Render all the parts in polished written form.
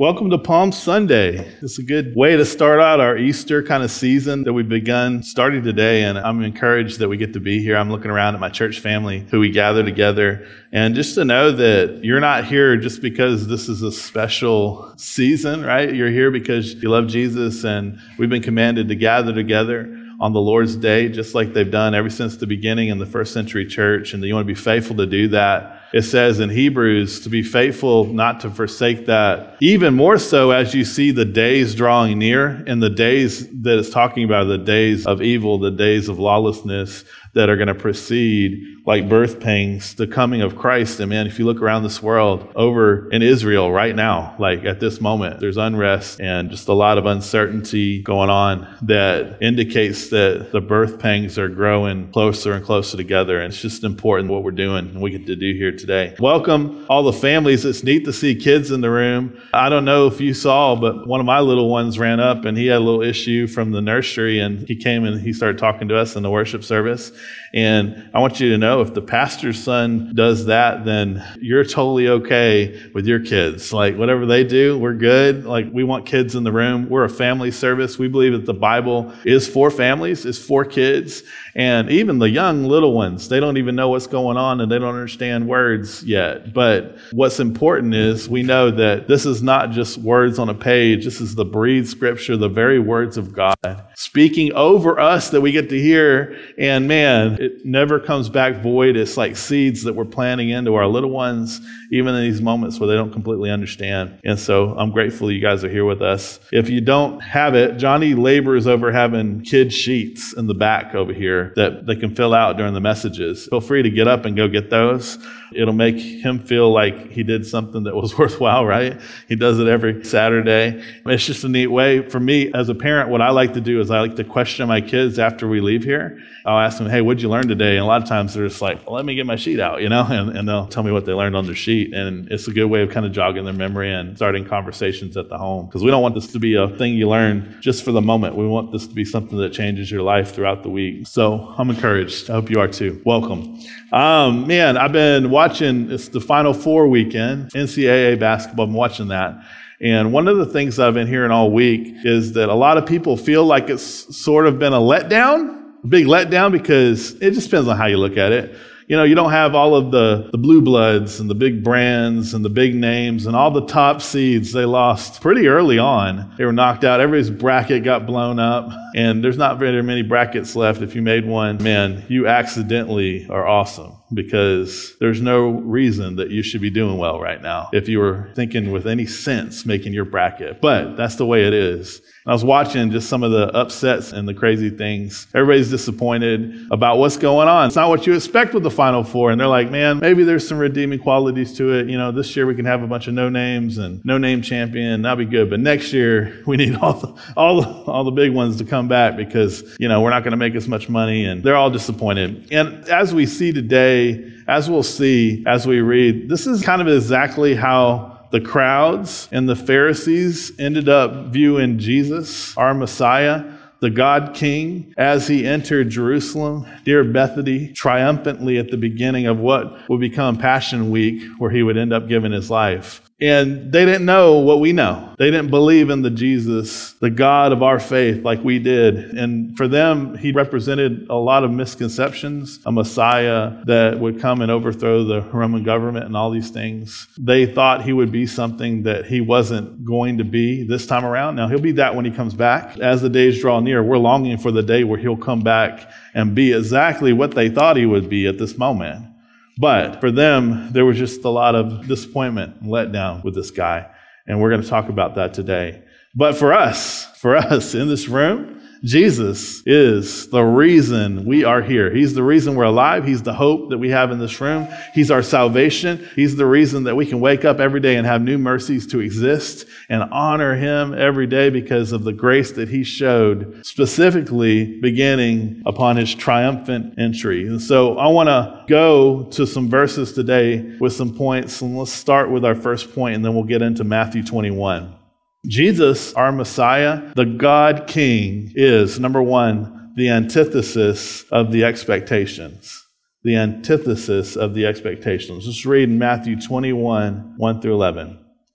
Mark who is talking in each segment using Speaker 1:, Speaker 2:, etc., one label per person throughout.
Speaker 1: Welcome to Palm Sunday. It's a good way to start out our Easter kind of season that we've begun starting today, and I'm encouraged that we get to be here. I'm looking around at my church family who we gather together, and just to know that you're not here just because this is a special season, right? You're here because you love Jesus, and we've been commanded to gather together on the Lord's Day, just like they've done ever since the beginning in the first century church, and you want to be faithful to do that. It says in Hebrews to be faithful, not to forsake that. Even more so as you see the days drawing near, and the days that it's talking about, the days of evil, the days of lawlessness that are going to precede like birth pangs, the coming of Christ. And man, if you look around this world, over in Israel right now, like at this moment, there's unrest and just a lot of uncertainty going on that indicates that the birth pangs are growing closer and closer together. And it's just important what we're doing and we get to do here today. Welcome all the families. It's neat to see kids in the room. I don't know if you saw, but one of my little ones ran up and he had a little issue from the nursery, and he came and he started talking to us in the worship service. And I want you to know, if the pastor's son does that, then you're totally okay with your kids. Like whatever they do, we're good. Like we want kids in the room. We're a family service. We believe that the Bible is for families, is for kids. And even the young little ones, they don't even know what's going on and they don't understand words yet. But what's important is we know that this is not just words on a page. This is the breathed scripture, the very words of God speaking over us that we get to hear. And man, it never comes back void. It's like seeds that we're planting into our little ones, even in these moments where they don't completely understand. And so I'm grateful you guys are here with us. If you don't have it, Johnny labors over having kid sheets in the back over here that they can fill out during the messages. Feel free to get up and go get those. It'll make him feel like he did something that was worthwhile, right? He does it every Saturday. It's just a neat way. For me, as a parent, what I like to do is I like to question my kids after we leave here. I'll ask them, hey, what'd you learn today? And a lot of times they're just like, well, let me get my sheet out, and they'll tell me what they learned on their sheet. And it's a good way of kind of jogging their memory and starting conversations at the home. Because we don't want this to be a thing you learn just for the moment. We want this to be something that changes your life throughout the week. So I'm encouraged. I hope you are too. Welcome. Man, I've been watching, it's the Final Four weekend, NCAA basketball. I'm watching that. And one of the things I've been hearing all week is that a lot of people feel like it's sort of been a big letdown, because it just depends on how you look at it. You don't have all of the blue bloods and the big brands and the big names and all the top seeds. They lost pretty early on. They were knocked out. Everybody's bracket got blown up, and there's not very many brackets left. If you made one, man, you accidentally are awesome, because there's no reason that you should be doing well right now if you were thinking with any sense making your bracket. But that's the way it is. I was watching just some of the upsets and the crazy things. Everybody's disappointed about what's going on. It's not what you expect with the Final Four. And they're like, man, maybe there's some redeeming qualities to it. This year we can have a bunch of no names and no name champion. That'll be good. But next year we need all the big ones to come back, because, we're not going to make as much money. And they're all disappointed. And as we see today, as we'll see as we read, this is kind of exactly how the crowds and the Pharisees ended up viewing Jesus, our Messiah, the God King, as he entered Jerusalem, near Bethany, triumphantly at the beginning of what would become Passion Week, where he would end up giving his life. And they didn't know what we know. They didn't believe in the Jesus, the God of our faith, like we did. And for them, he represented a lot of misconceptions, a Messiah that would come and overthrow the Roman government and all these things. They thought he would be something that he wasn't going to be this time around. Now, he'll be that when he comes back. As the days draw near, we're longing for the day where he'll come back and be exactly what they thought he would be at this moment. But for them, there was just a lot of disappointment and letdown with this guy. And we're going to talk about that today. But for us in this room, Jesus is the reason we are here. He's the reason we're alive. He's the hope that we have in this room. He's our salvation. He's the reason that we can wake up every day and have new mercies to exist and honor him every day because of the grace that he showed, specifically beginning upon his triumphant entry. And so I want to go to some verses today with some points. And let's start with our first point, and then we'll get into Matthew 21. Jesus, our Messiah, the God King, is, number one, the antithesis of the expectations. The antithesis of the expectations. Let's read in Matthew 21, 1 through 11.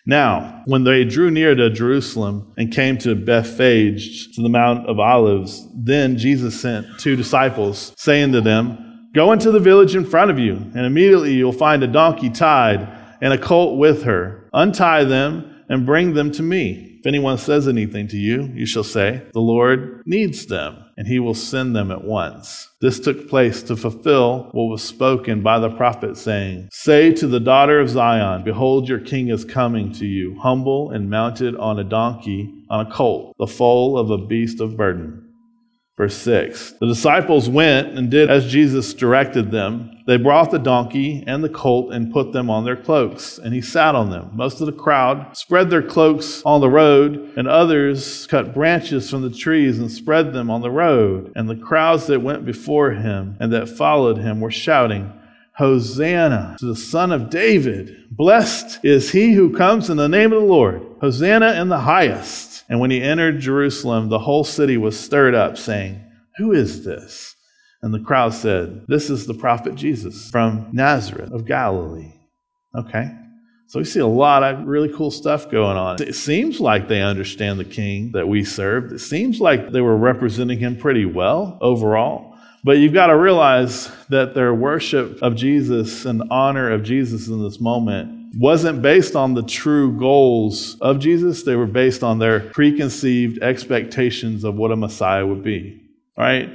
Speaker 1: Now, when they drew near to Jerusalem and came to Bethphage, to the Mount of Olives, then Jesus sent 2 disciples, saying to them, "Go into the village in front of you, and immediately you'll find a donkey tied and a colt with her. Untie them and bring them to me. If anyone says anything to you, you shall say, 'The Lord needs them,' and he will send them at once." This took place to fulfill what was spoken by the prophet, saying, "Say to the daughter of Zion, behold, your king is coming to you, humble and mounted on a donkey, on a colt, the foal of a beast of burden." Verse 6, the disciples went and did as Jesus directed them. They brought the donkey and the colt and put them on their cloaks, and he sat on them. Most of the crowd spread their cloaks on the road, and others cut branches from the trees and spread them on the road. And the crowds that went before him and that followed him were shouting, "Hosanna to the Son of David! Blessed is he who comes in the name of the Lord! Hosanna in the highest!" And when he entered Jerusalem, the whole city was stirred up, saying, "Who is this?" And the crowd said, "This is the prophet Jesus from Nazareth of Galilee." Okay, so we see a lot of really cool stuff going on. It seems like they understand the king that we served. It seems like they were representing him pretty well overall. But you've got to realize that their worship of Jesus and honor of Jesus in this moment wasn't based on the true goals of Jesus. They were based on their preconceived expectations of what a Messiah would be. All right?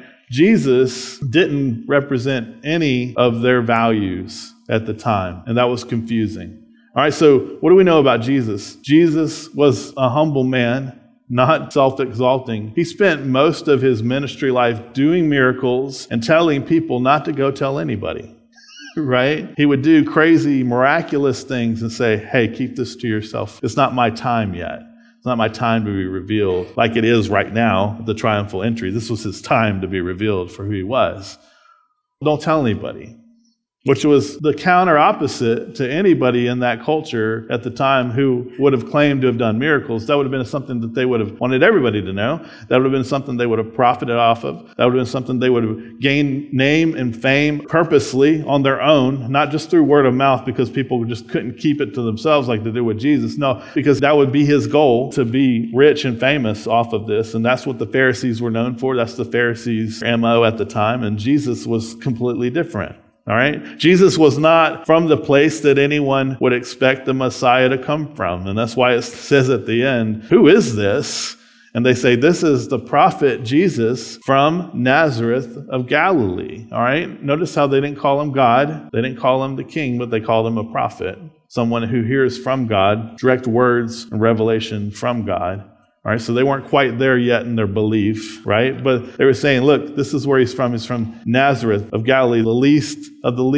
Speaker 1: Jesus didn't represent any of their values at the time, and that was confusing. All right, so what do we know about Jesus? Jesus was a humble man, not self-exalting. He spent most of his ministry life doing miracles and telling people not to go tell anybody, right? He would do crazy, miraculous things and say, "Hey, keep this to yourself. It's not my time yet. It's not my time to be revealed like it is right now, the triumphal entry. This was his time to be revealed for who he was. Don't tell anybody." Which was the counter opposite to anybody in that culture at the time who would have claimed to have done miracles. That would have been something that they would have wanted everybody to know. That would have been something they would have profited off of. That would have been something they would have gained name and fame purposely on their own, not just through word of mouth because people just couldn't keep it to themselves like they did with Jesus. No, because that would be his goal, to be rich and famous off of this. And that's what the Pharisees were known for. That's the Pharisees' MO at the time. And Jesus was completely different. All right? Jesus was not from the place that anyone would expect the Messiah to come from. And that's why it says at the end, "Who is this?" And they say, "This is the prophet Jesus from Nazareth of Galilee." All right? Notice how they didn't call him God. They didn't call him the king, but they called him a prophet. Someone who hears from God, direct words and revelation from God. All right, so they weren't quite there yet in their belief, right? But they were saying, look, this is where he's from. He's from Nazareth of Galilee, the least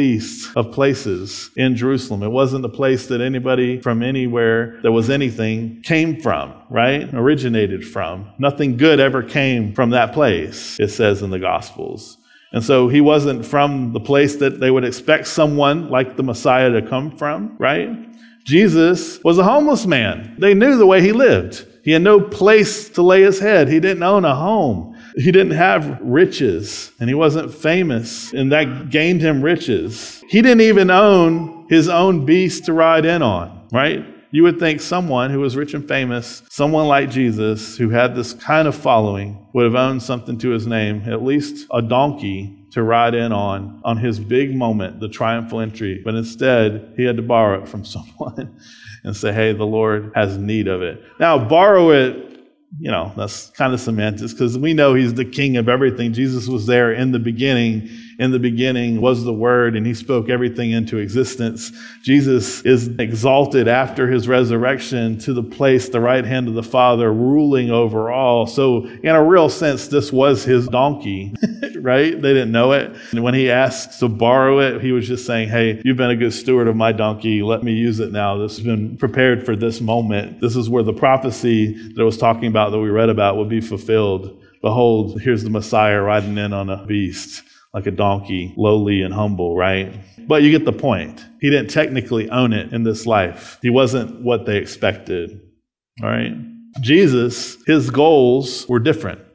Speaker 1: of places in Jerusalem. It wasn't a place that anybody from anywhere that was anything came from, right? Originated from. Nothing good ever came from that place, it says in the Gospels. And so he wasn't from the place that they would expect someone like the Messiah to come from, right? Jesus was a homeless man. They knew the way he lived. He had no place to lay his head. He didn't own a home. He didn't have riches, and he wasn't famous, and that gained him riches. He didn't even own his own beast to ride in on, right? You would think someone who was rich and famous, someone like Jesus, who had this kind of following, would have owned something to his name, at least a donkey to ride in on his big moment, the triumphal entry. But instead, he had to borrow it from someone and say, "Hey, the Lord has need of it." Now, borrow it, that's kind of semantics because we know he's the king of everything. Jesus was there in the beginning. In the beginning was the Word, and he spoke everything into existence. Jesus is exalted after his resurrection to the place, the right hand of the Father, ruling over all. So in a real sense, this was his donkey, right? They didn't know it. And when he asked to borrow it, he was just saying, "Hey, you've been a good steward of my donkey. Let me use it now. This has been prepared for this moment. This is where the prophecy that I was talking about, that we read about, will be fulfilled. Behold, here's the Messiah riding in on a beast, like a donkey, lowly and humble," right? But you get the point. He didn't technically own it in this life. He wasn't what they expected, all right? Jesus, his goals were different.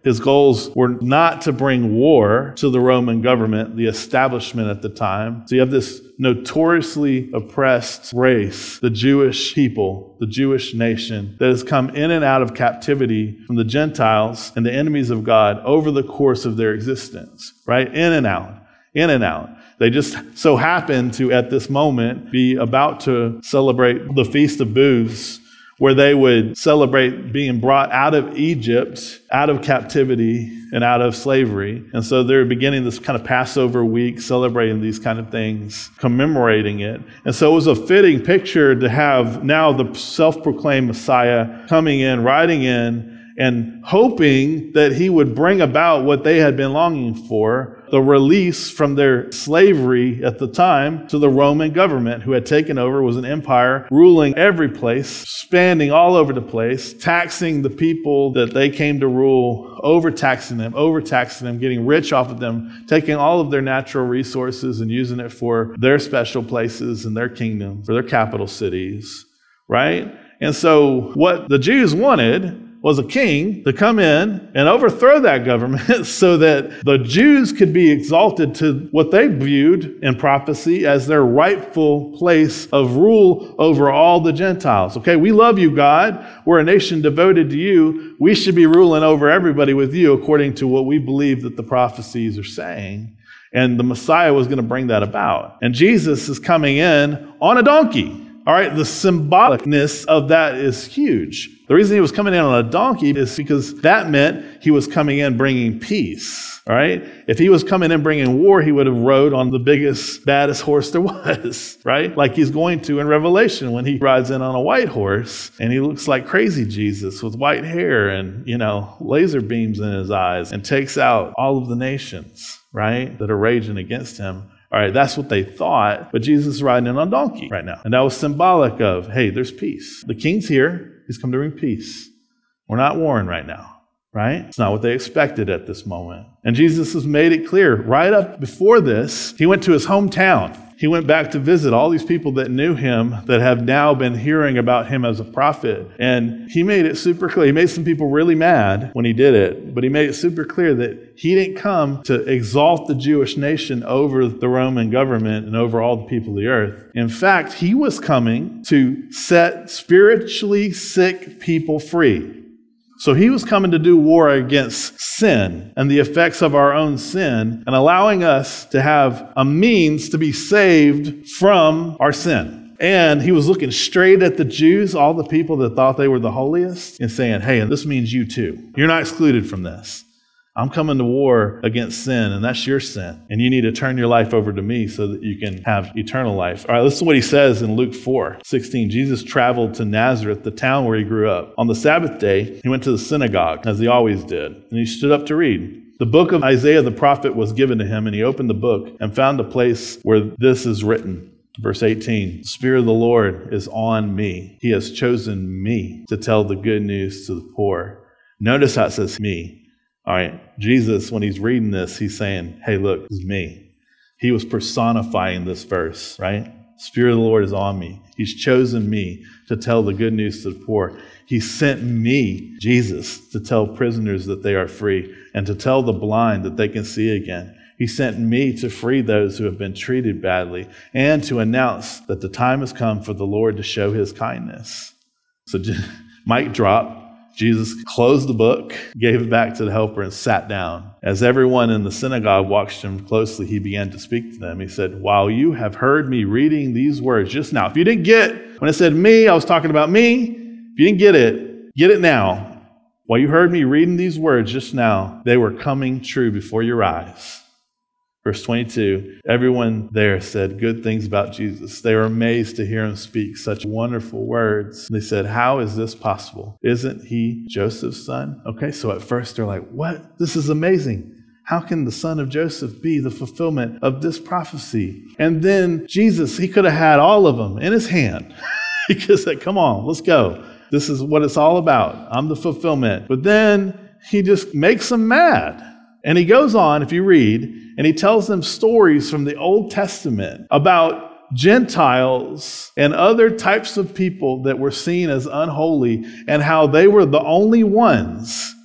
Speaker 1: His goals were not to bring war to the Roman government, the establishment at the time. So you have this notoriously oppressed race, the Jewish people, the Jewish nation, that has come in and out of captivity from the Gentiles and the enemies of God over the course of their existence, right? In and out, in and out. They just so happen to, at this moment, be about to celebrate the Feast of Booths, where they would celebrate being brought out of Egypt, out of captivity, and out of slavery. And so they're beginning this kind of Passover week, celebrating these kind of things, commemorating it. And so it was a fitting picture to have now the self-proclaimed Messiah coming in, riding in, and hoping that he would bring about what they had been longing for, the release from their slavery at the time to the Roman government, who had taken over, was an empire ruling every place, spanning all over the place, taxing the people that they came to rule, overtaxing them, getting rich off of them, taking all of their natural resources and using it for their special places in their kingdom, for their capital cities, right? And so what the Jews wanted was a king to come in and overthrow that government so that the Jews could be exalted to what they viewed in prophecy as their rightful place of rule over all the Gentiles. Okay, we love you, God. We're a nation devoted to you. We should be ruling over everybody with you according to what we believe that the prophecies are saying. And the Messiah was going to bring that about. And Jesus is coming in on a donkey. All right, the symbolicness of that is huge. The reason he was coming in on a donkey is because that meant he was coming in bringing peace, all right? If he was coming in bringing war, he would have rode on the biggest, baddest horse there was, right? Like he's going to in Revelation when he rides in on a white horse and he looks like crazy Jesus with white hair and, laser beams in his eyes and takes out all of the nations, right, that are raging against him. All right, that's what they thought, but Jesus is riding in on a donkey right now. And that was symbolic of, hey, there's peace. The king's here. He's come to bring peace. We're not warring right now, right? It's not what they expected at this moment. And Jesus has made it clear right up before this, he went to his hometown. He went back to visit all these people that knew him that have now been hearing about him as a prophet. And he made it super clear. He made some people really mad when he did it, but he made it super clear that he didn't come to exalt the Jewish nation over the Roman government and over all the people of the earth. In fact, he was coming to set spiritually sick people free. So he was coming to do war against sin and the effects of our own sin and allowing us to have a means to be saved from our sin. And he was looking straight at the Jews, all the people that thought they were the holiest, and saying, hey, this means you too. You're not excluded from this. I'm coming to war against sin, and that's your sin. And you need to turn your life over to me so that you can have eternal life. All right, listen to what he says in Luke 4:16. Jesus traveled to Nazareth, the town where he grew up. On the Sabbath day, he went to the synagogue, as he always did, and he stood up to read. The book of Isaiah the prophet was given to him, and he opened the book and found a place where this is written. Verse 18, the Spirit of the Lord is on me. He has chosen me to tell the good news to the poor. Notice how it says me. All right, Jesus, when he's reading this, he's saying, hey, look, this is me. He was personifying this verse, right? Spirit of the Lord is on me. He's chosen me to tell the good news to the poor. He sent me, Jesus, to tell prisoners that they are free and to tell the blind that they can see again. He sent me to free those who have been treated badly and to announce that the time has come for the Lord to show his kindness. So mic drop. Jesus closed the book, gave it back to the helper, and sat down. As everyone in the synagogue watched him closely, he began to speak to them. He said, while you have heard me reading these words just now, if you didn't get, when I said me, I was talking about me. If you didn't get it now. While you heard me reading these words just now, they were coming true before your eyes. Verse 22, everyone there said good things about Jesus. They were amazed to hear him speak such wonderful words. They said, how is this possible? Isn't he Joseph's son? Okay, so at first they're like, what? This is amazing. How can the son of Joseph be the fulfillment of this prophecy? And then Jesus, he could have had all of them in his hand. He could have said, come on, let's go. This is what it's all about. I'm the fulfillment. But then he just makes them mad. And he goes on, if you read, and he tells them stories from the Old Testament about Gentiles and other types of people that were seen as unholy and how they were the only ones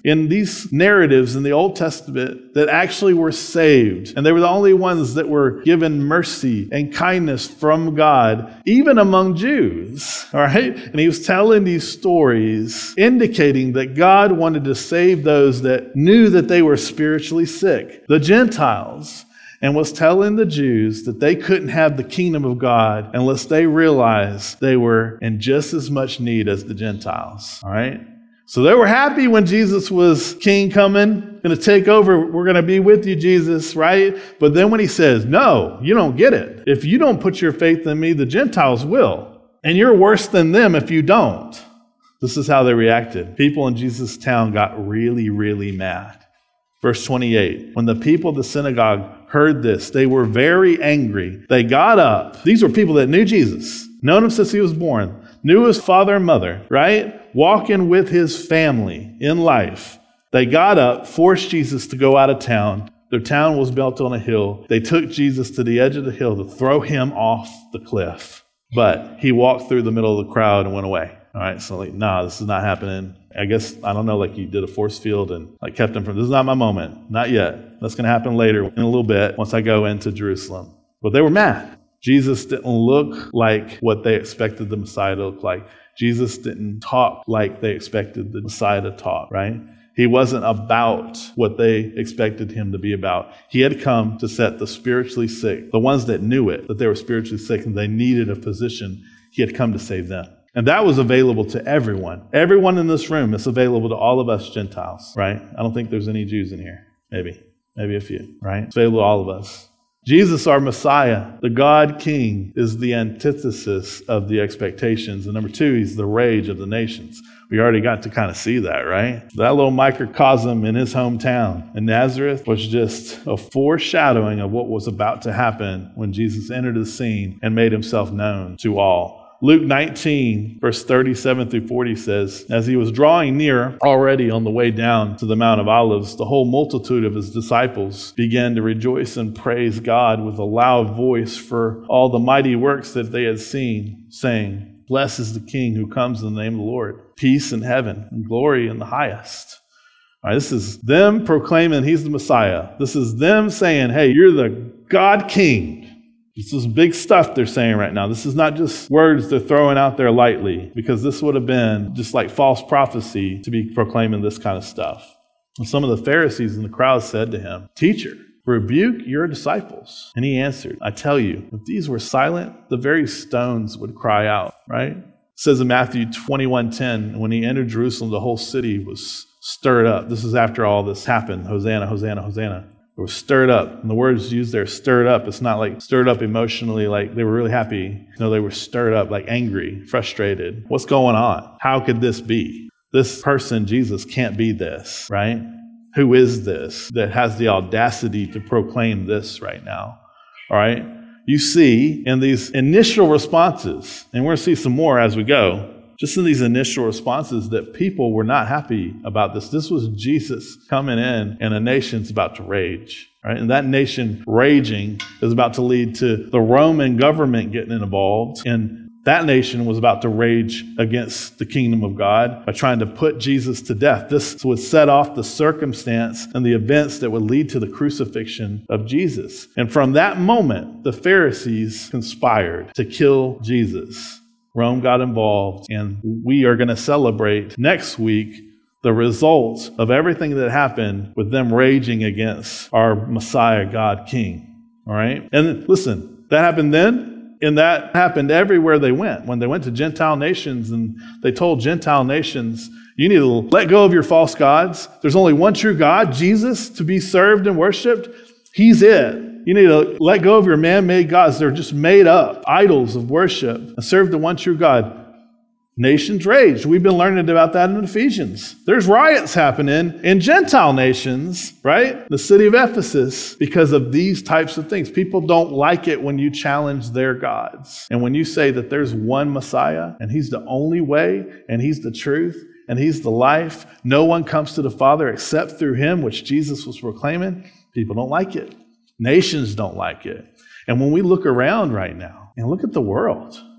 Speaker 1: in these narratives in the Old Testament that actually were saved. And they were the only ones that were given mercy and kindness from God, even among Jews. All right? And he was telling these stories indicating that God wanted to save those that knew that they were spiritually sick, the Gentiles, and was telling the Jews that they couldn't have the kingdom of God unless they realized they were in just as much need as the Gentiles. All right? So they were happy when Jesus was king coming, going to take over. We're going to be with you, Jesus, right? But then when he says, no, you don't get it. If you don't put your faith in me, the Gentiles will. And you're worse than them if you don't. This is how they reacted. People in Jesus' town got really, really mad. Verse 28, when the people of the synagogue heard this, they were very angry. They got up. These were people that knew Jesus, known him since he was born, knew his father and mother, right? Walking with his family in life. They got up, forced Jesus to go out of town. Their town was built on a hill. They took Jesus to the edge of the hill to throw him off the cliff. But he walked through the middle of the crowd and went away. All right, so nah, this is not happening. I guess, I don't know, like you did a force field and kept him from, this is not my moment. Not yet. That's going to happen later in a little bit once I go into Jerusalem. But they were mad. Jesus didn't look like what they expected the Messiah to look like. Jesus didn't talk like they expected the Messiah to talk, right? He wasn't about what they expected him to be about. He had come to set the spiritually sick, the ones that knew it, that they were spiritually sick and they needed a physician. He had come to save them. And that was available to everyone. Everyone in this room is available to all of us Gentiles, right? I don't think there's any Jews in here. Maybe a few, right? It's available to all of us. Jesus, our Messiah, the God King, is the antithesis of the expectations. And number two, he's the rage of the nations. We already got to kind of see that, right? That little microcosm in his hometown in Nazareth was just a foreshadowing of what was about to happen when Jesus entered the scene and made himself known to all. Luke 19, verse 37 through 40 says, as he was drawing near, already on the way down to the Mount of Olives, the whole multitude of his disciples began to rejoice and praise God with a loud voice for all the mighty works that they had seen, saying, blessed is the King who comes in the name of the Lord. Peace in heaven and glory in the highest. All right, this is them proclaiming he's the Messiah. This is them saying, hey, you're the God King. This is big stuff they're saying right now. This is not just words they're throwing out there lightly, because this would have been just like false prophecy to be proclaiming this kind of stuff. And some of the Pharisees in the crowd said to him, teacher, rebuke your disciples. And he answered, I tell you, if these were silent, the very stones would cry out, right? It says in Matthew 21:10, when he entered Jerusalem, the whole city was stirred up. This is after all this happened. Hosanna, Hosanna, Hosanna. They were stirred up. And the words used there, stirred up. It's not like stirred up emotionally, like they were really happy. No, they were stirred up, like angry, frustrated. What's going on? How could this be? This person, Jesus, can't be this, right? Who is this that has the audacity to proclaim this right now? All right? You see in these initial responses, and we're going to see some more as we go, just in these initial responses that people were not happy about this. This was Jesus coming in and a nation's about to rage, right? And that nation raging is about to lead to the Roman government getting involved. And that nation was about to rage against the kingdom of God by trying to put Jesus to death. This would set off the circumstance and the events that would lead to the crucifixion of Jesus. And from that moment, the Pharisees conspired to kill Jesus. Rome got involved, and we are going to celebrate next week the results of everything that happened with them raging against our Messiah, God King. All right? And listen, that happened then, and that happened everywhere they went. When they went to Gentile nations, and they told Gentile nations, you need to let go of your false gods. There's only one true God, Jesus, to be served and worshiped. He's it. You need to let go of your man-made gods. They're just made up idols of worship and serve the one true God. Nations raged. We've been learning about that in Ephesians. There's riots happening in Gentile nations, right? The city of Ephesus, because of these types of things. People don't like it when you challenge their gods. And when you say that there's one Messiah and he's the only way and he's the truth and he's the life, no one comes to the Father except through him, which Jesus was proclaiming, people don't like it. Nations don't like it. And when we look around right now and look at the world,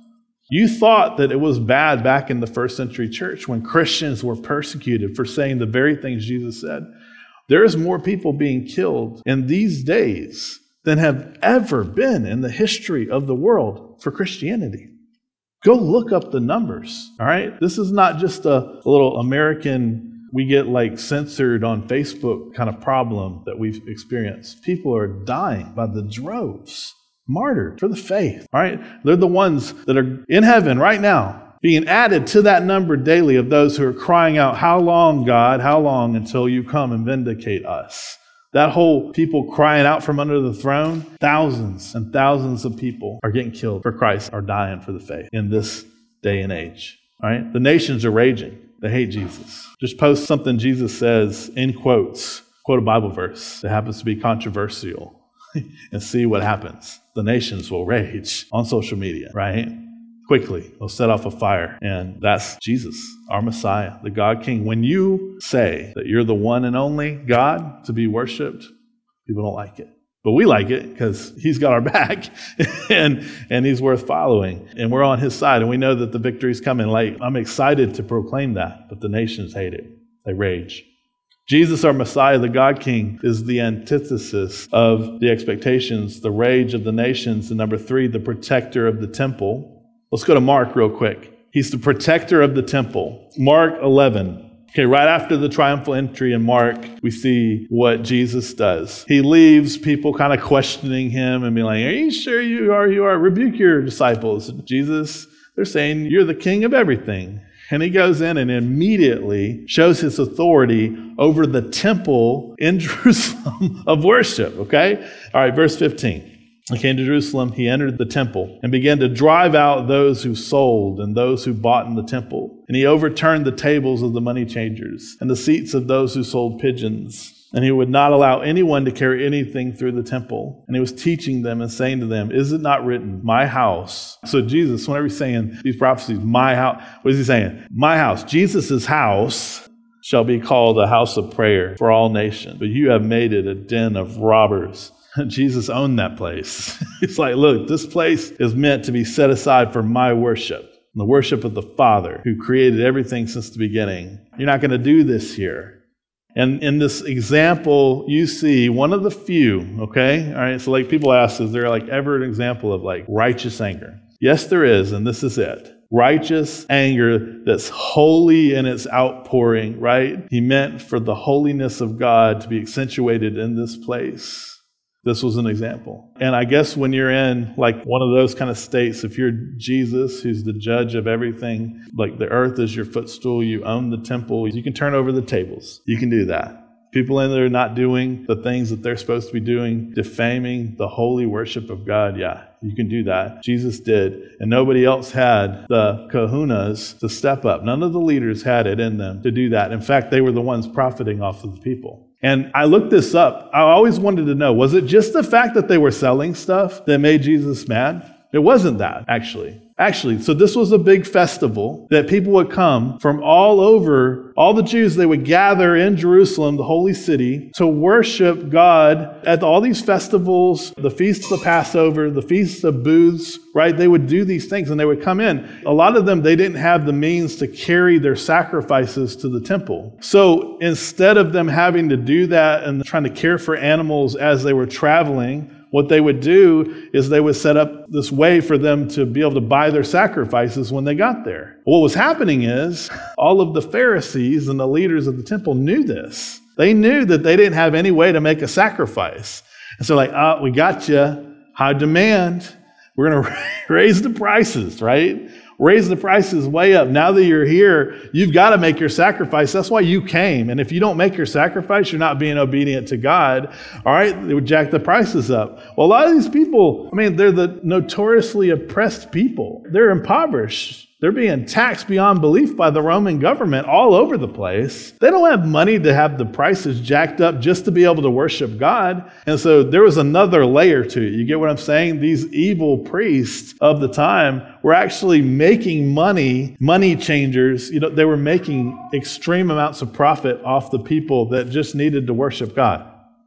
Speaker 1: You thought that it was bad back in the first century church when Christians were persecuted for saying the very things Jesus said. There's more people being killed in these days than have ever been in the history of the world for Christianity. Go look up the numbers, all right? This is not just a little American, we get like censored on Facebook kind of problem that we've experienced. People are dying by the droves, martyred for the faith, all right? They're the ones that are in heaven right now, being added to that number daily of those who are crying out, how long, God, how long until you come and vindicate us? That whole people crying out from under the throne, thousands and thousands of people are getting killed for Christ, are dying for the faith in this day and age. All right? The nations are raging. They hate Jesus. Just post something Jesus says in quotes, quote a Bible verse that happens to be controversial, and see what happens. The nations will rage on social media, right? Quickly, they'll set off a fire. And that's Jesus, our Messiah, the God King. When you say that you're the one and only God to be worshiped, people don't like it. But we like it because he's got our back and he's worth following. And we're on his side. And we know that the victory's coming. Like, I'm excited to proclaim that. But the nations hate it. They rage. Jesus, our Messiah, the God King, is the antithesis of the expectations, the rage of the nations. And number 3, the protector of the temple. Let's go to Mark real quick. He's the protector of the temple. Mark 11. Okay, right after the triumphal entry in Mark, we see what Jesus does. He leaves people kind of questioning him and being like, are you sure you are? You are. Rebuke your disciples. Jesus, they're saying you're the king of everything. And he goes in and immediately shows his authority over the temple in Jerusalem of worship, okay? All right, verse 15. He came to Jerusalem, he entered the temple and began to drive out those who sold and those who bought in the temple. And he overturned the tables of the money changers and the seats of those who sold pigeons. And he would not allow anyone to carry anything through the temple. And he was teaching them and saying to them, is it not written, my house? So Jesus, whenever he's saying these prophecies, my house, what is he saying? My house, Jesus' house shall be called a house of prayer for all nations. But you have made it a den of robbers. Jesus owned that place. He's like, look, this place is meant to be set aside for my worship, the worship of the Father who created everything since the beginning. You're not going to do this here. And in this example, you see one of the few, okay? All right, so like people ask, is there like ever an example of like righteous anger? Yes, there is, and this is it. Righteous anger that's holy in its outpouring, right? He meant for the holiness of God to be accentuated in this place. This was an example. And I guess when you're in like one of those kind of states, if you're Jesus, who's the judge of everything, like the earth is your footstool, you own the temple, you can turn over the tables. You can do that. People in there not doing the things that they're supposed to be doing, defaming the holy worship of God, yeah, you can do that. Jesus did. And nobody else had the kahunas to step up. None of the leaders had it in them to do that. In fact, they were the ones profiting off of the people. And I looked this up. I always wanted to know, was it just the fact that they were selling stuff that made Jesus mad? It wasn't that, actually. So this was a big festival that people would come from all over, all the Jews, they would gather in Jerusalem, the holy city, to worship God at all these festivals, the feasts of Passover, the feasts of booths, right? They would do these things and they would come in. A lot of them, they didn't have the means to carry their sacrifices to the temple. So instead of them having to do that and trying to care for animals as they were traveling, what they would do is they would set up this way for them to be able to buy their sacrifices when they got there. What was happening is all of the Pharisees and the leaders of the temple knew this. They knew that they didn't have any way to make a sacrifice. And so we got you, high demand. We're going to raise the prices, right? Raise the prices way up. Now that you're here, you've got to make your sacrifice. That's why you came. And if you don't make your sacrifice, you're not being obedient to God. All right? They would jack the prices up. Well, a lot of these people, they're the notoriously oppressed people. They're impoverished. They're being taxed beyond belief by the Roman government all over the place. They don't have money to have the prices jacked up just to be able to worship God. And so there was another layer to it. You get what I'm saying? These evil priests of the time were actually making money changers. They were making extreme amounts of profit off the people that just needed to worship God.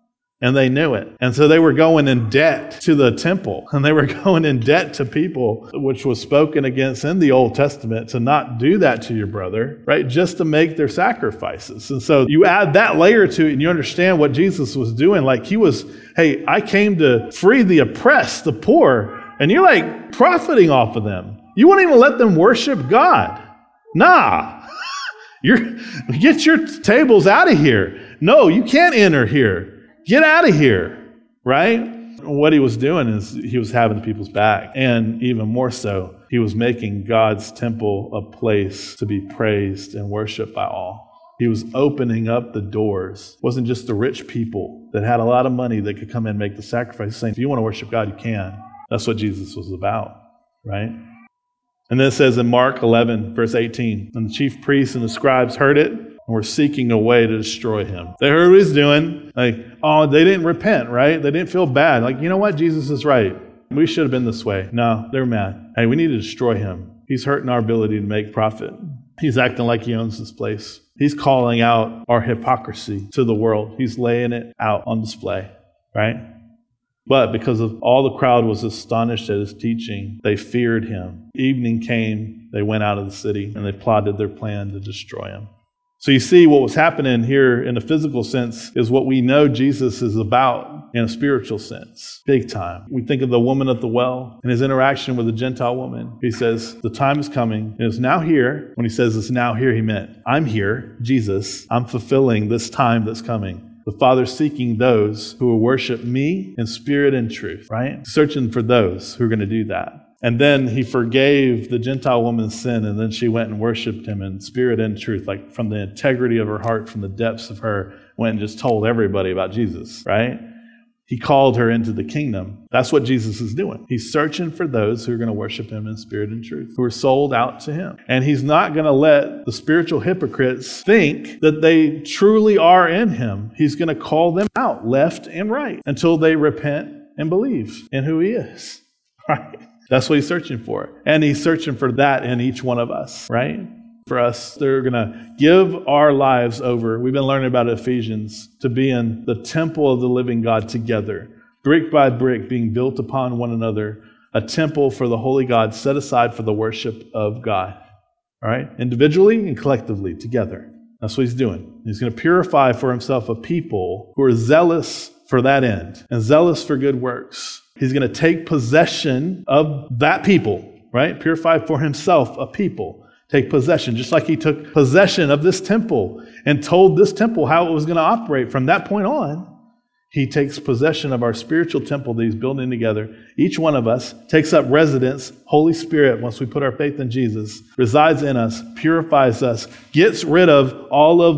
Speaker 1: And they knew it. And so they were going in debt to the temple. And they were going in debt to people, which was spoken against in the Old Testament, to not do that to your brother, right? Just to make their sacrifices. And so you add that layer to it and you understand what Jesus was doing. Like he was, hey, I came to free the oppressed, the poor. And you're like profiting off of them. You won't even let them worship God. Nah. Get your tables out of here. No, you can't enter here. Get out of here, right? What he was doing is he was having people's back. And even more so, he was making God's temple a place to be praised and worshiped by all. He was opening up the doors. It wasn't just the rich people that had a lot of money that could come in and make the sacrifice, saying, if you want to worship God, you can. That's what Jesus was about, right? And then it says in Mark 11, verse 18, and the chief priests and the scribes heard it, and were seeking a way to destroy him. They heard what he's doing. Like, oh, they didn't repent, right? They didn't feel bad. Like, you know what? Jesus is right. We should have been this way. No, they're mad. Hey, we need to destroy him. He's hurting our ability to make profit. He's acting like he owns this place. He's calling out our hypocrisy to the world. He's laying it out on display, right? But because of all the crowd was astonished at his teaching, they feared him. Evening came, they went out of the city, and they plotted their plan to destroy him. So you see what was happening here in a physical sense is what we know Jesus is about in a spiritual sense, big time. We think of the woman at the well and his interaction with the Gentile woman. He says, the time is coming. It is now here. When he says it's now here, he meant, I'm here, Jesus. I'm fulfilling this time that's coming. The Father's seeking those who will worship me in spirit and truth, right? Searching for those who are going to do that. And then he forgave the Gentile woman's sin, and then she went and worshiped him in spirit and truth, like from the integrity of her heart, from the depths of her, went and just told everybody about Jesus, right? He called her into the kingdom. That's what Jesus is doing. He's searching for those who are going to worship him in spirit and truth, who are sold out to him. And he's not going to let the spiritual hypocrites think that they truly are in him. He's going to call them out left and right until they repent and believe in who he is, right? That's what he's searching for. And he's searching for that in each one of us, right? For us, they're going to give our lives over. We've been learning about Ephesians, to be in the temple of the living God together, brick by brick, being built upon one another, a temple for the holy God set aside for the worship of God. All right? Individually and collectively together. That's what he's doing. He's going to purify for himself a people who are zealous for that end and zealous for good works. He's going to take possession of that people, right? Purify for himself a people. Take possession, just like he took possession of this temple and told this temple how it was going to operate. From that point on, he takes possession of our spiritual temple that he's building together. Each one of us takes up residence. Holy Spirit, once we put our faith in Jesus, resides in us, purifies us, gets rid of all of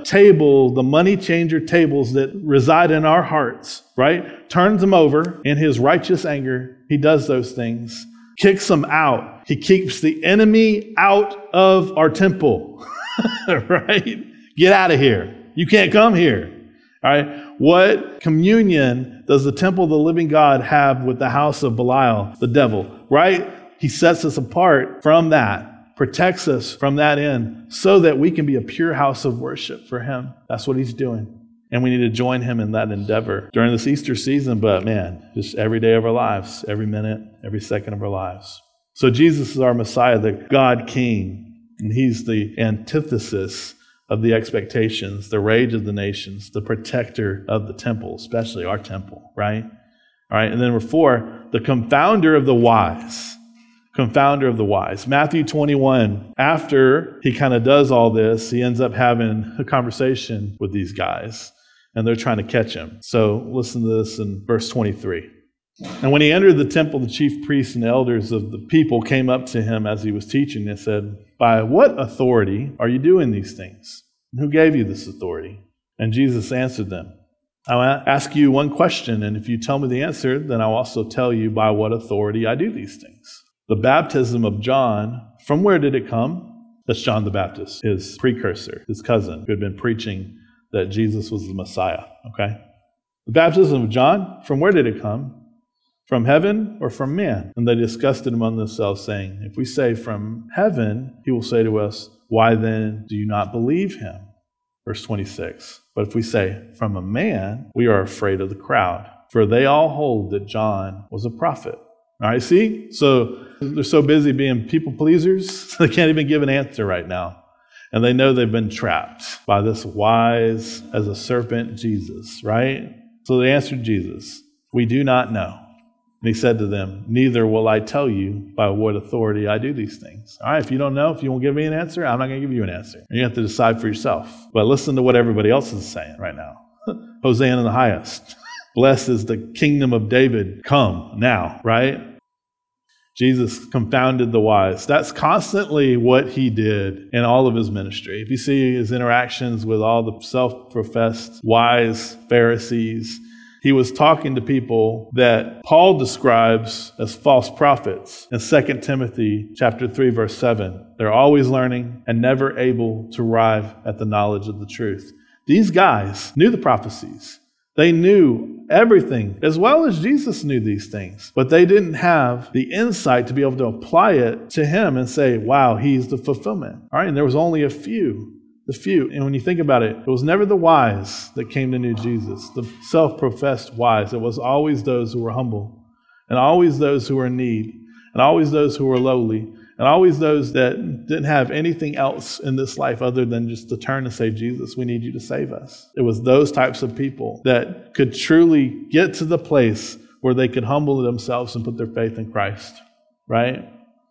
Speaker 1: the money changer tables that reside in our hearts, right? Turns them over in his righteous anger. He does those things. Kicks them out. He keeps the enemy out of our temple, right? Get out of here. You can't come here. All right. What communion does the temple of the living God have with the house of Belial, the devil, right? He sets us apart from that, protects us from that end so that we can be a pure house of worship for him. That's what he's doing. And we need to join him in that endeavor during this Easter season, but man, just every day of our lives, every minute, every second of our lives. So Jesus is our Messiah, the God King, and he's the antithesis of the expectations, the rage of the nations, the protector of the temple, especially our temple, right? All right, and then number 4, the confounder of the wise. Confounder of the wise. Matthew 21, after he kind of does all this, he ends up having a conversation with these guys, and they're trying to catch him. So listen to this in verse 23. And when he entered the temple, the chief priests and elders of the people came up to him as he was teaching and said, by what authority are you doing these things? And who gave you this authority? And Jesus answered them, I'll ask you one question, and if you tell me the answer, then I'll also tell you by what authority I do these things. The baptism of John, from where did it come? That's John the Baptist, his precursor, his cousin, who had been preaching that Jesus was the Messiah, okay? The baptism of John, from where did it come? From heaven or from man? And they discussed it among themselves, saying, if we say from heaven, he will say to us, why then do you not believe him? Verse 26. But if we say, from a man, we are afraid of the crowd, for they all hold that John was a prophet. All right, see? So they're so busy being people pleasers, they can't even give an answer right now. And they know they've been trapped by this wise as a serpent Jesus, right? So they answered Jesus, we do not know. And he said to them, neither will I tell you by what authority I do these things. All right, if you don't know, if you won't give me an answer, I'm not going to give you an answer. You have to decide for yourself. But listen to what everybody else is saying right now. Hosanna in the highest. Blessed is the kingdom of David. Come now, right? Jesus confounded the wise. That's constantly what he did in all of his ministry. If you see his interactions with all the self-professed wise Pharisees, he was talking to people that Paul describes as false prophets in 2 Timothy chapter 3, verse 7. They're always learning and never able to arrive at the knowledge of the truth. These guys knew the prophecies. They knew everything, as well as Jesus knew these things. But they didn't have the insight to be able to apply it to him and say, wow, he's the fulfillment. All right, and there was only a few. The few. And when you think about it, it was never the wise that came to know Jesus, the self-professed wise. It was always those who were humble, and always those who were in need, and always those who were lowly, and always those that didn't have anything else in this life other than just to turn and say, Jesus, we need you to save us. It was those types of people that could truly get to the place where they could humble themselves and put their faith in Christ, right?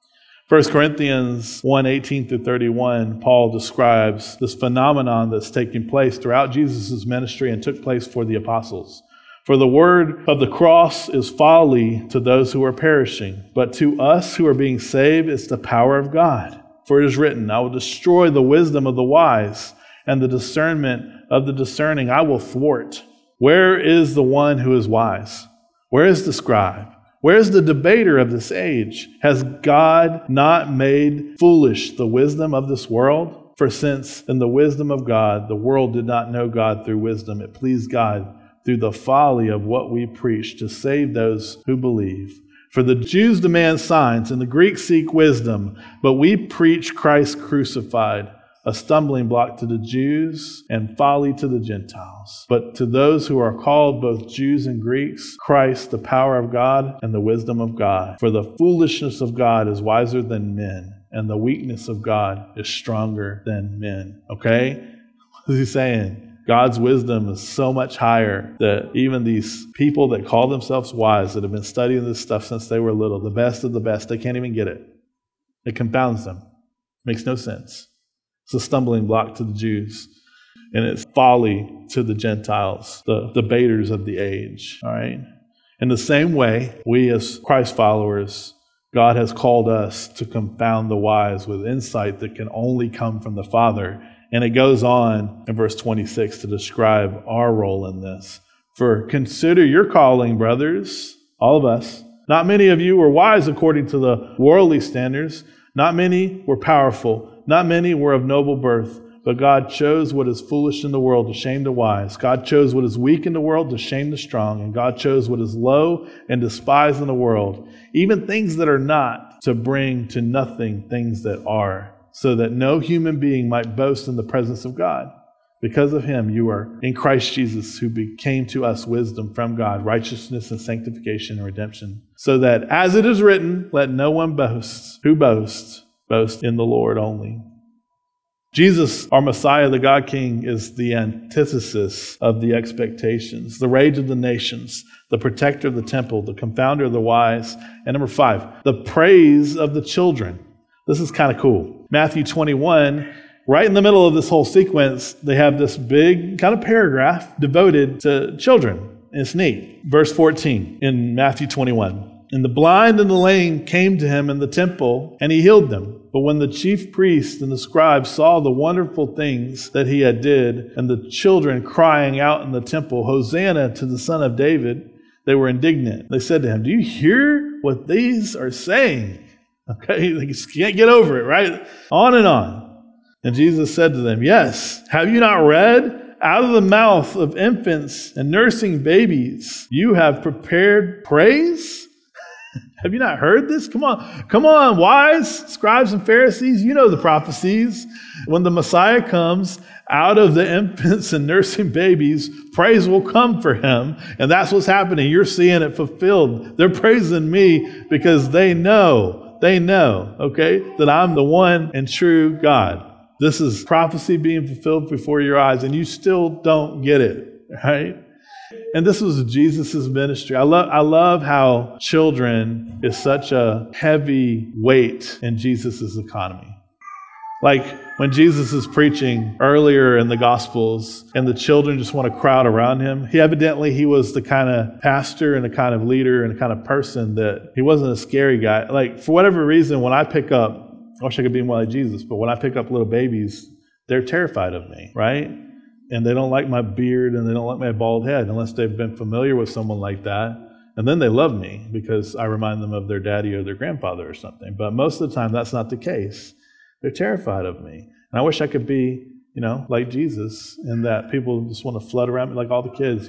Speaker 1: 1 Corinthians 1:18 through 31, Paul describes this phenomenon that's taking place throughout Jesus' ministry and took place for the apostles. For the word of the cross is folly to those who are perishing, but to us who are being saved it's the power of God. For it is written, I will destroy the wisdom of the wise, and the discernment of the discerning I will thwart. Where is the one who is wise? Where is the scribe? Where is the debater of this age? Has God not made foolish the wisdom of this world? For since in the wisdom of God, the world did not know God through wisdom, it pleased God through the folly of what we preach to save those who believe. For the Jews demand signs and the Greeks seek wisdom, but we preach Christ crucified, a stumbling block to the Jews and folly to the Gentiles. But to those who are called, both Jews and Greeks, Christ, the power of God and the wisdom of God. For the foolishness of God is wiser than men, and the weakness of God is stronger than men. Okay? What's he saying? God's wisdom is so much higher that even these people that call themselves wise, that have been studying this stuff since they were little, the best of the best, they can't even get it. It confounds them. Makes no sense. It's a stumbling block to the Jews, and it's folly to the Gentiles, the debaters of the age. All right. In the same way, we as Christ followers, God has called us to confound the wise with insight that can only come from the Father. And it goes on in verse 26 to describe our role in this. For consider your calling, brothers, all of us. Not many of you were wise according to the worldly standards. Not many were powerful. Not many were of noble birth, but God chose what is foolish in the world to shame the wise. God chose what is weak in the world to shame the strong, and God chose what is low and despised in the world, even things that are not, to bring to nothing things that are, so that no human being might boast in the presence of God. Because of him, you are in Christ Jesus, who became to us wisdom from God, righteousness and sanctification and redemption, so that, as it is written, let no one boast. Who boasts? Boast in the Lord only. Jesus, our Messiah, the God King, is the antithesis of the expectations, the rage of the nations, the protector of the temple, the confounder of the wise, and number 5, the praise of the children. This is kind of cool. Matthew 21, right in the middle of this whole sequence, they have this big kind of paragraph devoted to children. It's neat. Verse 14 in Matthew 21. And the blind and the lame came to him in the temple, and he healed them. But when the chief priests and the scribes saw the wonderful things that he had did, and the children crying out in the temple, Hosanna to the Son of David, they were indignant. They said to him, do you hear what these are saying? Okay, they just can't get over it, right? On and on. And Jesus said to them, yes, have you not read? Out of the mouth of infants and nursing babies, you have prepared praise? Have you not heard this? Come on, wise scribes and Pharisees. You know the prophecies. When the Messiah comes, out of the infants and nursing babies, praise will come for him. And that's what's happening. You're seeing it fulfilled. They're praising me because they know, okay, that I'm the one and true God. This is prophecy being fulfilled before your eyes, and you still don't get it, right? And this was Jesus' ministry. I love how children is such a heavy weight in Jesus' economy. Like when Jesus is preaching earlier in the Gospels and the children just want to crowd around him, he was the kind of pastor and the kind of leader and the kind of person that he wasn't a scary guy. Like for whatever reason, when I pick up, I wish I could be more like Jesus, but when I pick up little babies, they're terrified of me, right? And they don't like my beard and they don't like my bald head unless they've been familiar with someone like that. And then they love me because I remind them of their daddy or their grandfather or something. But most of the time, that's not the case. They're terrified of me. And I wish I could be, like Jesus, in that people just want to flood around me like all the kids,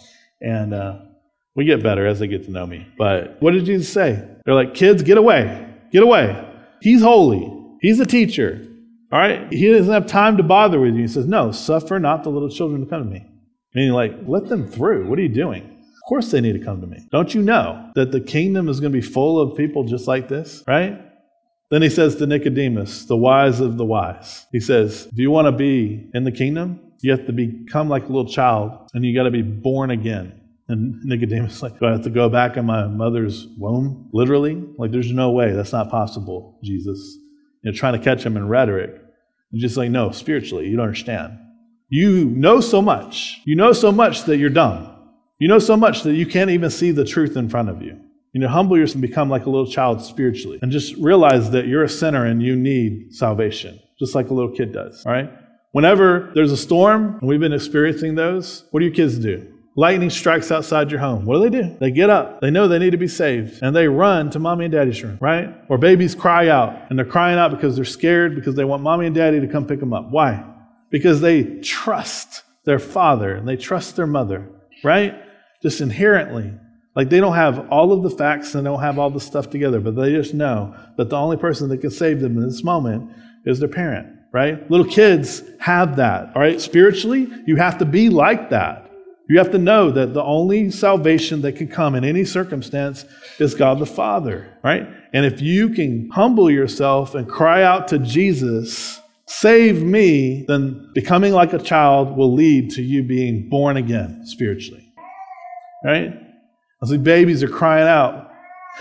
Speaker 1: And we get better as they get to know me. But what did Jesus say? They're like, kids, get away. Get away. He's holy. He's a teacher. All right? He doesn't have time to bother with you. He says, no, suffer not the little children to come to me. Meaning let them through. What are you doing? Of course they need to come to me. Don't you know that the kingdom is going to be full of people just like this, right? Then he says to Nicodemus, the wise of the wise. He says, if you want to be in the kingdom, you have to become like a little child and you got to be born again. And Nicodemus is like, do I have to go back in my mother's womb? Literally? Like, there's no way. That's not possible, Jesus. Trying to catch him in rhetoric. And just like, no, spiritually, you don't understand. You know so much. You know so much that you're dumb. You know so much that you can't even see the truth in front of you. Humble yourself and become like a little child spiritually. And just realize that you're a sinner and you need salvation, just like a little kid does, all right? Whenever there's a storm, and we've been experiencing those, what do you kids do? Lightning strikes outside your home. What do? They get up. They know they need to be saved. And they run to mommy and daddy's room, right? Or babies cry out. And they're crying out because they're scared, because they want mommy and daddy to come pick them up. Why? Because they trust their father and they trust their mother, right? Just inherently. Like they don't have all of the facts and they don't have all the stuff together, but they just know that the only person that can save them in this moment is their parent, right? Little kids have that, all right? Spiritually, you have to be like that. You have to know that the only salvation that can come in any circumstance is God the Father, right? And if you can humble yourself and cry out to Jesus, save me, then becoming like a child will lead to you being born again spiritually, right? I see babies are crying out,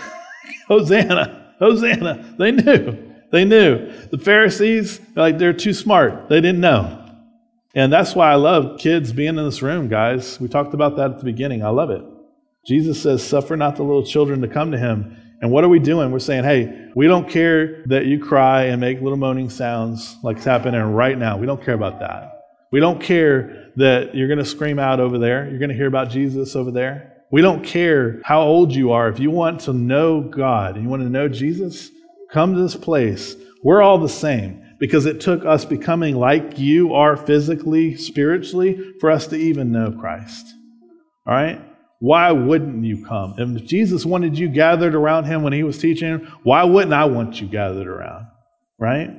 Speaker 1: Hosanna, Hosanna. They knew. The Pharisees, they're too smart. They didn't know. And that's why I love kids being in this room, guys. We talked about that at the beginning. I love it. Jesus says, suffer not the little children to come to him. And what are we doing? We're saying, hey, we don't care that you cry and make little moaning sounds like it's happening right now. We don't care about that. We don't care that you're going to scream out over there. You're going to hear about Jesus over there. We don't care how old you are. If you want to know God and you want to know Jesus, come to this place. We're all the same. Because it took us becoming like you are physically, spiritually, for us to even know Christ. All right? Why wouldn't you come? If Jesus wanted you gathered around him when he was teaching, why wouldn't I want you gathered around? Right?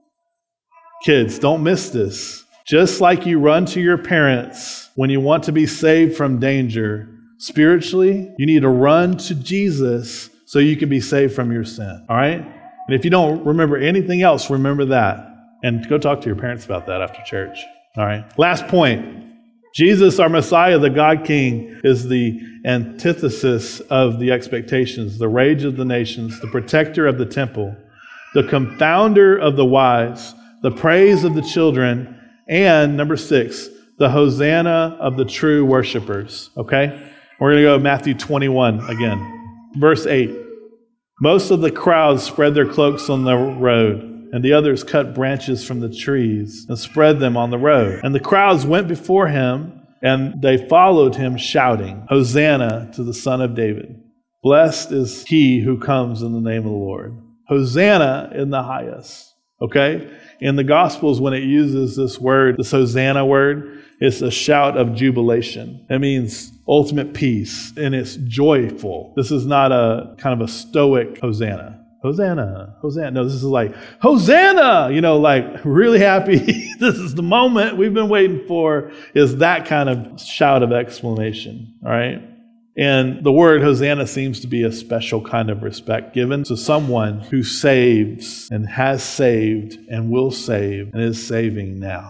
Speaker 1: Kids, don't miss this. Just like you run to your parents when you want to be saved from danger, spiritually, you need to run to Jesus so you can be saved from your sin. All right? And if you don't remember anything else, remember that. And go talk to your parents about that after church. All right. Last point. Jesus, our Messiah, the God King, is the antithesis of the expectations, the rage of the nations, the protector of the temple, the confounder of the wise, the praise of the children, and number 6, the Hosanna of the true worshipers. Okay? We're going to go to Matthew 21 again. Verse 8. Most of the crowd spread their cloaks on the road, and the others cut branches from the trees and spread them on the road. And the crowds went before him, and they followed him, shouting, Hosanna to the Son of David. Blessed is he who comes in the name of the Lord. Hosanna in the highest. Okay? In the Gospels, when it uses this word, this Hosanna word, It's a shout of jubilation. It means ultimate peace, and it's joyful. This is not a kind of a stoic Hosanna. Hosanna, Hosanna. No, this is like, Hosanna! Like really happy. This is the moment we've been waiting for, is that kind of shout of exclamation, all right? And the word Hosanna seems to be a special kind of respect given to someone who saves and has saved and will save and is saving now.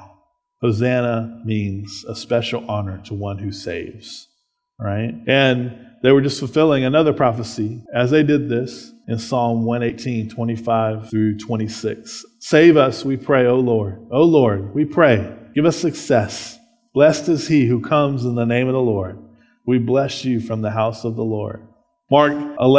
Speaker 1: Hosanna means a special honor to one who saves, right? And they were just fulfilling another prophecy as they did this in Psalm 118, 25 through 26. Save us, we pray, O Lord. O Lord, we pray, give us success. Blessed is he who comes in the name of the Lord. We bless you from the house of the Lord. Mark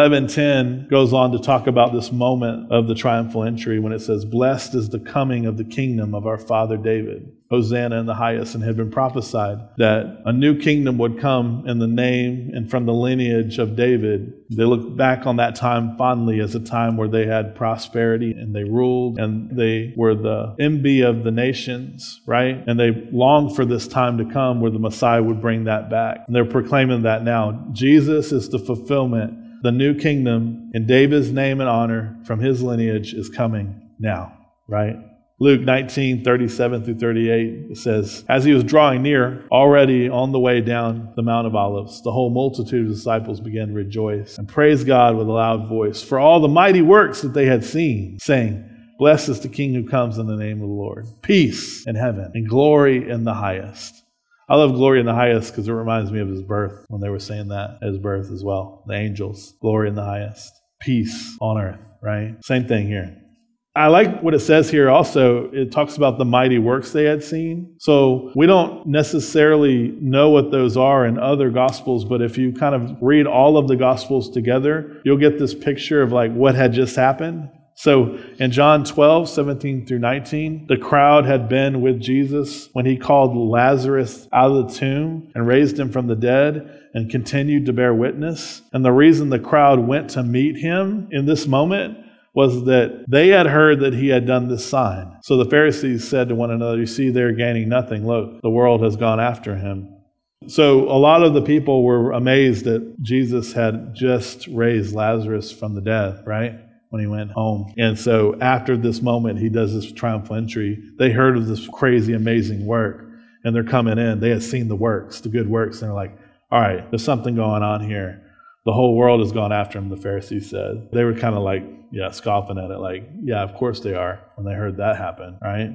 Speaker 1: 11:10 goes on to talk about this moment of the triumphal entry when it says, blessed is the coming of the kingdom of our father David. Hosanna in the highest, and had been prophesied that a new kingdom would come in the name and from the lineage of David. They look back on that time fondly as a time where they had prosperity and they ruled and they were the envy of the nations, right? And they longed for this time to come where the Messiah would bring that back. And they're proclaiming that now. Jesus is the fulfillment. The new kingdom in David's name and honor from his lineage is coming now, right? Luke 19, 37 through 38 says, as he was drawing near, already on the way down the Mount of Olives, the whole multitude of disciples began to rejoice and praise God with a loud voice for all the mighty works that they had seen, saying, blessed is the King who comes in the name of the Lord. Peace in heaven and glory in the highest. I love glory in the highest because it reminds me of his birth when they were saying that at his birth as well. The angels, glory in the highest, peace on earth, right? Same thing here. I like what it says here also. It talks about the mighty works they had seen. So we don't necessarily know what those are in other gospels, but if you kind of read all of the gospels together, you'll get this picture of like what had just happened. So in John 12, 17 through 19, the crowd had been with Jesus when he called Lazarus out of the tomb and raised him from the dead and continued to bear witness. And the reason the crowd went to meet him in this moment was that they had heard that he had done this sign. So the Pharisees said to one another, you see, they're gaining nothing. Look, the world has gone after him. So a lot of the people were amazed that Jesus had just raised Lazarus from the dead, right? When he went home. And so after this moment, he does this triumphal entry. They heard of this crazy, amazing work, and they're coming in. They had seen the works, the good works, and they're like, all right, there's something going on here. The whole world has gone after him, the Pharisees said. They were kind of like, scoffing at it, like, yeah, of course they are, when they heard that happen, right?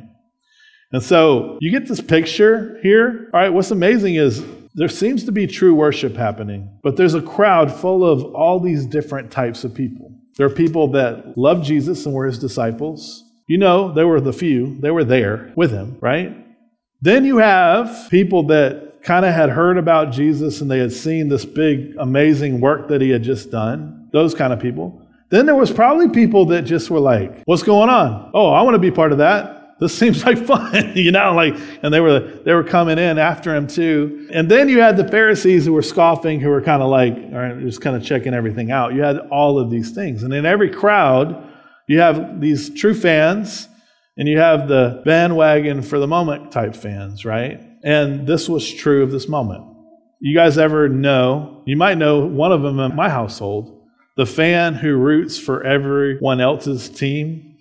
Speaker 1: And so you get this picture here, all right? What's amazing is there seems to be true worship happening, but there's a crowd full of all these different types of people. There are people that love Jesus and were his disciples. They were the few. They were there with him, right? Then you have people that kind of had heard about Jesus and they had seen this big, amazing work that he had just done. Those kind of people. Then there was probably people that just were like, what's going on? Oh, I want to be part of that. This seems like fun, and they were coming in after him too. And then you had the Pharisees who were scoffing, who were kind of like, all right, just kind of checking everything out. You had all of these things. And in every crowd, you have these true fans, and you have the bandwagon for the moment type fans, right? And this was true of this moment. You guys ever know, you might know one of them in my household, the fan who roots for everyone else's team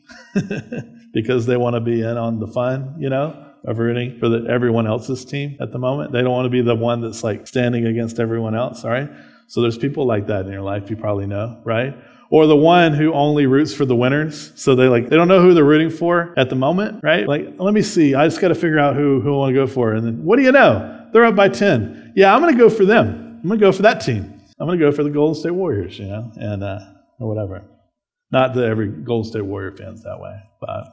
Speaker 1: because they want to be in on the fun, of rooting for everyone else's team at the moment. They don't want to be the one that's like standing against everyone else, all right? So there's people like that in your life, you probably know, right? Or the one who only roots for the winners. So they don't know who they're rooting for at the moment, right? Like, let me see. I just got to figure out who I want to go for. And then what do you know? They're up by 10. Yeah, I'm going to go for them. I'm going to go for that team. I'm going to go for the Golden State Warriors, and or whatever. Not that every Golden State Warrior fan's that way, but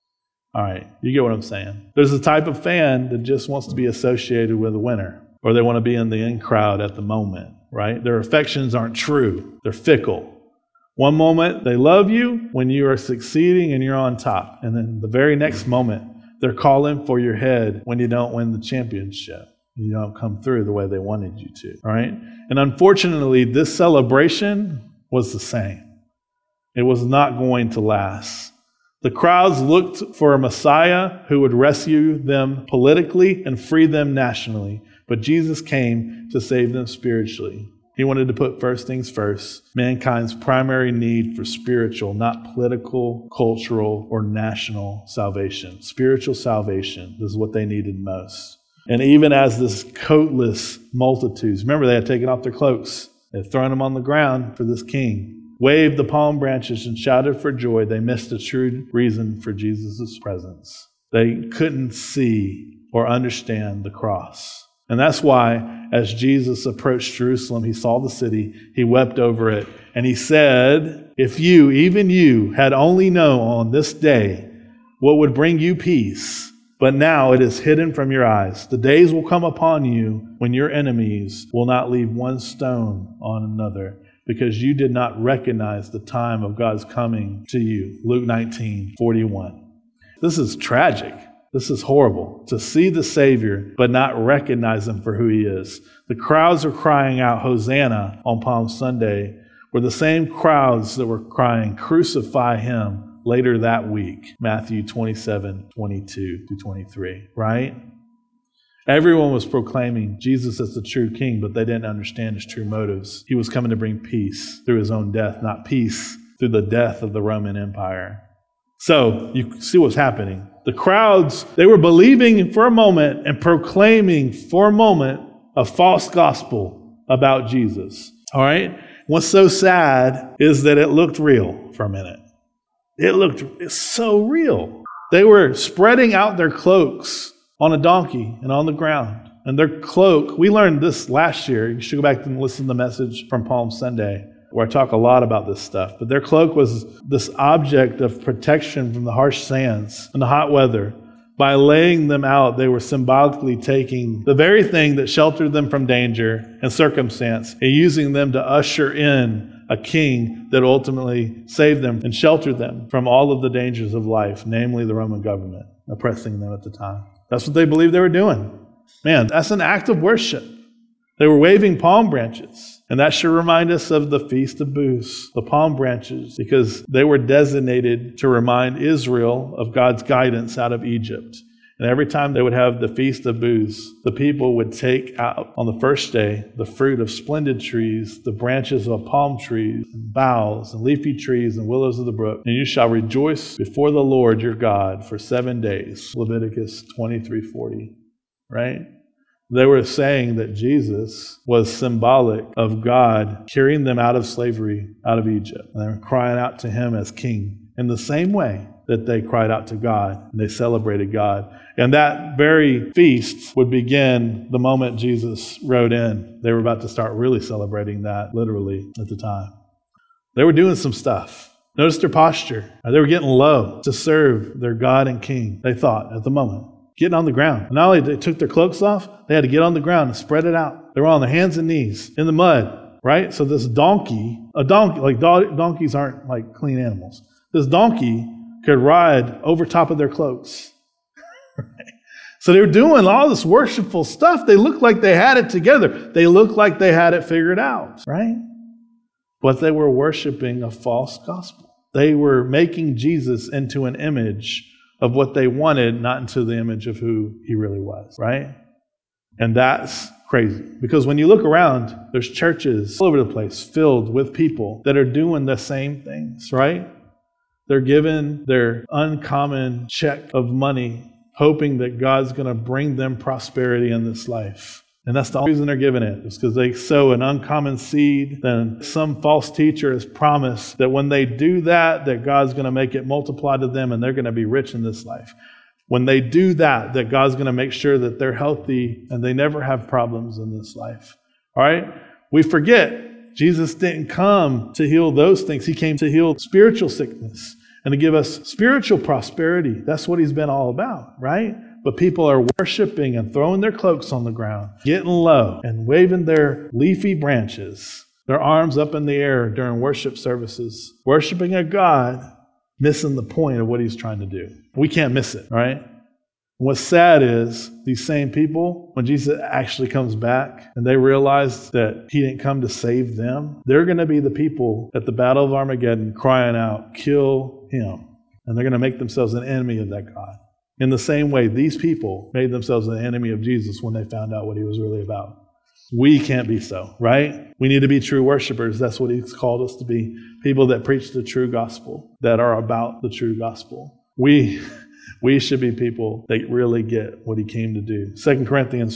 Speaker 1: all right, you get what I'm saying. There's a type of fan that just wants to be associated with a winner, or they want to be in the in crowd at the moment, right? Their affections aren't true. They're fickle. One moment, they love you when you are succeeding and you're on top. And then the very next moment, they're calling for your head when you don't win the championship. You don't come through the way they wanted you to, all right? And unfortunately, this celebration was the same. It was not going to last. The crowds looked for a Messiah who would rescue them politically and free them nationally. But Jesus came to save them spiritually. He wanted to put first things first, mankind's primary need for spiritual, not political, cultural, or national salvation. Spiritual salvation is what they needed most. And even as this coatless multitudes, remember they had taken off their cloaks, they had thrown them on the ground for this king, waved the palm branches and shouted for joy, they missed the true reason for Jesus' presence. They couldn't see or understand the cross. And that's why, as Jesus approached Jerusalem, he saw the city, he wept over it, and he said, if you, even you, had only known on this day what would bring you peace, but now it is hidden from your eyes. The days will come upon you when your enemies will not leave one stone on another, because you did not recognize the time of God's coming to you. Luke 19:41. This is tragic. This is horrible, to see the Savior but not recognize him for who he is. The crowds are crying out, Hosanna, on Palm Sunday, were the same crowds that were crying, crucify him, later that week. Matthew 27:22-23, right? Everyone was proclaiming Jesus as the true king, but they didn't understand his true motives. He was coming to bring peace through his own death, not peace through the death of the Roman Empire. So you see what's happening. The crowds, they were believing for a moment and proclaiming for a moment a false gospel about Jesus. All right? What's so sad is that it looked real for a minute. It's so real. They were spreading out their cloaks on a donkey and on the ground. And their cloak, we learned this last year. You should go back and listen to the message from Palm Sunday, where I talk a lot about this stuff. But their cloak was this object of protection from the harsh sands and the hot weather. By laying them out, they were symbolically taking the very thing that sheltered them from danger and circumstance and using them to usher in a king that ultimately saved them and sheltered them from all of the dangers of life, namely the Roman government oppressing them at the time. That's what they believed they were doing. Man, that's an act of worship. They were waving palm branches. And that should remind us of the Feast of Booths, the palm branches, because they were designated to remind Israel of God's guidance out of Egypt. And every time they would have the Feast of Booths, the people would take out on the first day the fruit of splendid trees, the branches of palm trees, and boughs, and leafy trees, and willows of the brook. And you shall rejoice before the Lord your God for 7 days. Leviticus 23:40, right? They were saying that Jesus was symbolic of God carrying them out of slavery, out of Egypt. And they were crying out to him as king in the same way that they cried out to God and they celebrated God. And that very feast would begin the moment Jesus rode in. They were about to start really celebrating that literally at the time. They were doing some stuff. Notice their posture. They were getting low to serve their God and King, they thought, at the moment. Getting on the ground. And not only they took their cloaks off, they had to get on the ground and spread it out. They were on their hands and knees in the mud, right? So this donkey, like donkeys aren't like clean animals. This donkey could ride over top of their cloaks. So they were doing all this worshipful stuff. They looked like they had it together. They looked like they had it figured out, right? But they were worshiping a false gospel. They were making Jesus into an image of what they wanted, not into the image of who he really was, right? And that's crazy. Because when you look around, there's churches all over the place filled with people that are doing the same things, right? They're given their uncommon check of money, hoping that God's going to bring them prosperity in this life. And that's the only reason they're giving it, is because they sow an uncommon seed. Then some false teacher has promised that when they do that God's going to make it multiply to them and they're going to be rich in this life. When they do that God's going to make sure that they're healthy and they never have problems in this life. All right? We forget Jesus didn't come to heal those things. He came to heal spiritual sickness and to give us spiritual prosperity. That's what he's been all about, right? But people are worshiping and throwing their cloaks on the ground, getting low and waving their leafy branches, their arms up in the air during worship services, worshiping a God, missing the point of what he's trying to do. We can't miss it, right? What's sad is these same people, when Jesus actually comes back and they realize that he didn't come to save them, they're going to be the people at the Battle of Armageddon crying out, kill him. And they're going to make themselves an enemy of that God. In the same way, these people made themselves an enemy of Jesus when they found out what he was really about. We can't be so, right? We need to be true worshipers. That's what he's called us to be. People that preach the true gospel, that are about the true gospel. We should be people that really get what he came to do. 2 Corinthians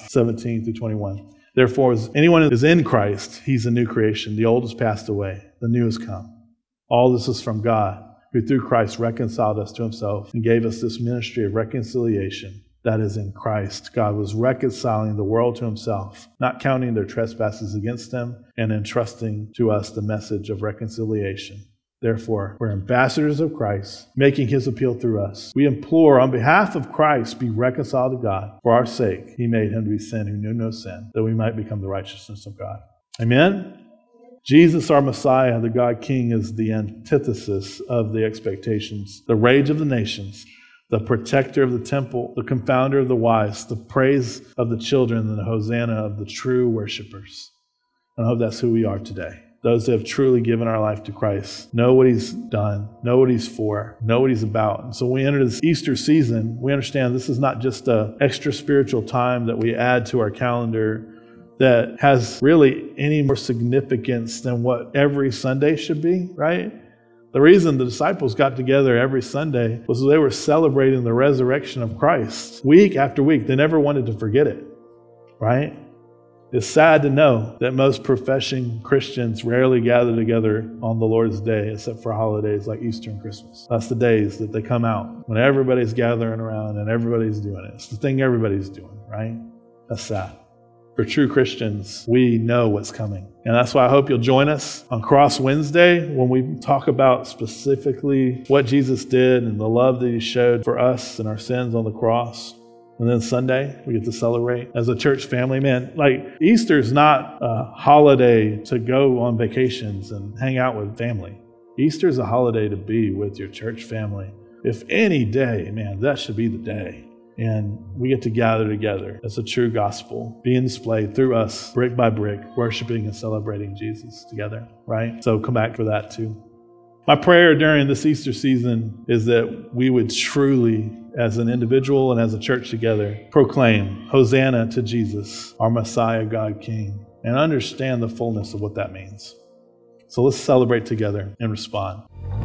Speaker 1: 5:17-21. Therefore, as anyone is in Christ, he's a new creation. The old has passed away. The new has come. All this is from God, who through Christ reconciled us to himself and gave us this ministry of reconciliation. That is, in Christ, God was reconciling the world to himself, not counting their trespasses against them, and entrusting to us the message of reconciliation. Therefore, we're ambassadors of Christ, making his appeal through us. We implore on behalf of Christ, be reconciled to God. For our sake, he made him to be sin who knew no sin, that we might become the righteousness of God. Amen? Jesus, our Messiah, the God King, is the antithesis of the expectations, the rage of the nations, the protector of the temple, the confounder of the wise, the praise of the children, and the Hosanna of the true worshipers. And I hope that's who we are today. Those that have truly given our life to Christ, know what he's done, know what he's for, know what he's about. And so when we enter this Easter season, we understand this is not just an extra spiritual time that we add to our calendar that has really any more significance than what every Sunday should be, right? The reason the disciples got together every Sunday was they were celebrating the resurrection of Christ week after week. They never wanted to forget it, right? It's sad to know that most professing Christians rarely gather together on the Lord's Day, except for holidays like Easter and Christmas. That's the days that they come out when everybody's gathering around and everybody's doing it. It's the thing everybody's doing, right? That's sad. For true Christians, we know what's coming. And that's why I hope you'll join us on Cross Wednesday when we talk about specifically what Jesus did and the love that he showed for us and our sins on the cross. And then Sunday, we get to celebrate as a church family. Man, like Easter's not a holiday to go on vacations and hang out with family. Easter's a holiday to be with your church family. If any day, man, that should be the day. And we get to gather together as a true gospel being displayed through us, brick by brick, worshiping and celebrating Jesus together, right? So come back for that too. My prayer during this Easter season is that we would truly, as an individual and as a church together, proclaim Hosanna to Jesus, our Messiah, God King, and understand the fullness of what that means. So let's celebrate together and respond.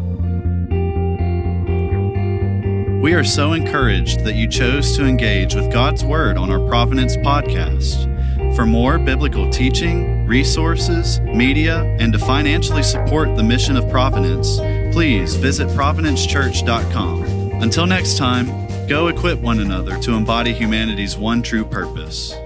Speaker 2: We are so encouraged that you chose to engage with God's Word on our Providence podcast. For more biblical teaching, resources, media, and to financially support the mission of Providence, please visit providencechurch.com. Until next time, go equip one another to embody humanity's one true purpose.